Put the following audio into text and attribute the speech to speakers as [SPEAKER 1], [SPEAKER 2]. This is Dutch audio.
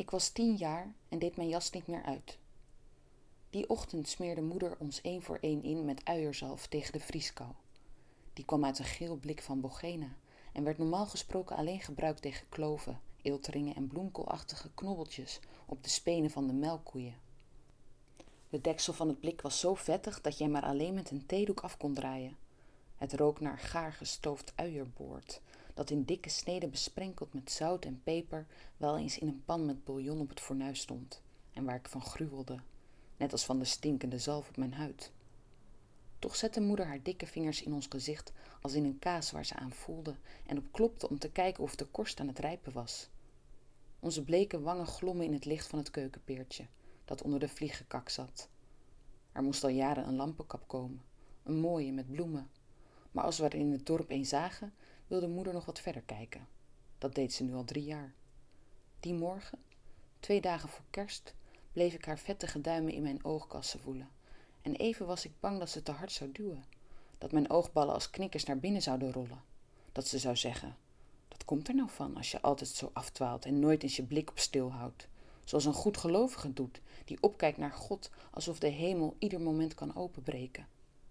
[SPEAKER 1] Ik was 10 jaar en deed mijn jas niet meer uit. Die ochtend smeerde moeder ons 1 voor 1 in met uierzalf tegen de vrieskou. Die kwam uit een geel blik van Bogena en werd normaal gesproken alleen gebruikt tegen kloven, eelteringen en bloemkoolachtige knobbeltjes op de spenen van de melkkoeien. De deksel van het blik was zo vettig dat jij maar alleen met een theedoek af kon draaien. Het rook naar gaar gestoofd uierboord, dat in dikke sneden besprenkeld met zout en peper wel eens in een pan met bouillon op het fornuis stond en waar ik van gruwelde, net als van de stinkende zalf op mijn huid. Toch zette moeder haar dikke vingers in ons gezicht als in een kaas waar ze aan voelde en op klopte om te kijken of de korst aan het rijpen was. Onze bleke wangen glommen in het licht van het keukenpeertje, dat onder de vliegekak zat. Er moest al jaren een lampenkap komen, een mooie met bloemen. Maar als we er in het dorp een zagen, wilde moeder nog wat verder kijken. Dat deed ze nu al 3 jaar. Die morgen, 2 dagen voor kerst, bleef ik haar vettige duimen in mijn oogkassen voelen. En even was ik bang dat ze te hard zou duwen. Dat mijn oogballen als knikkers naar binnen zouden rollen. Dat ze zou zeggen, dat komt er nou van als je altijd zo afdwaalt en nooit eens je blik op stil houdt. Zoals een goedgelovige doet, die opkijkt naar God alsof de hemel ieder moment kan openbreken.